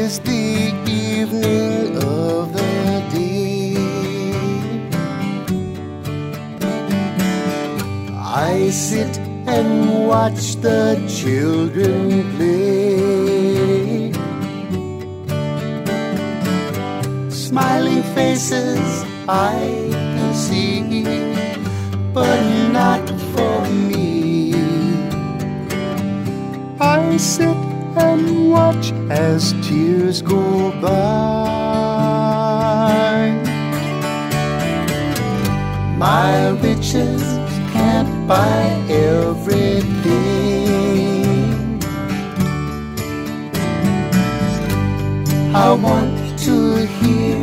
is the evening of the day. I sit and watch the children play. Smiling faces I can see, but not for me. I sit and watch as tears go by. My riches can't buy everything. I want to hear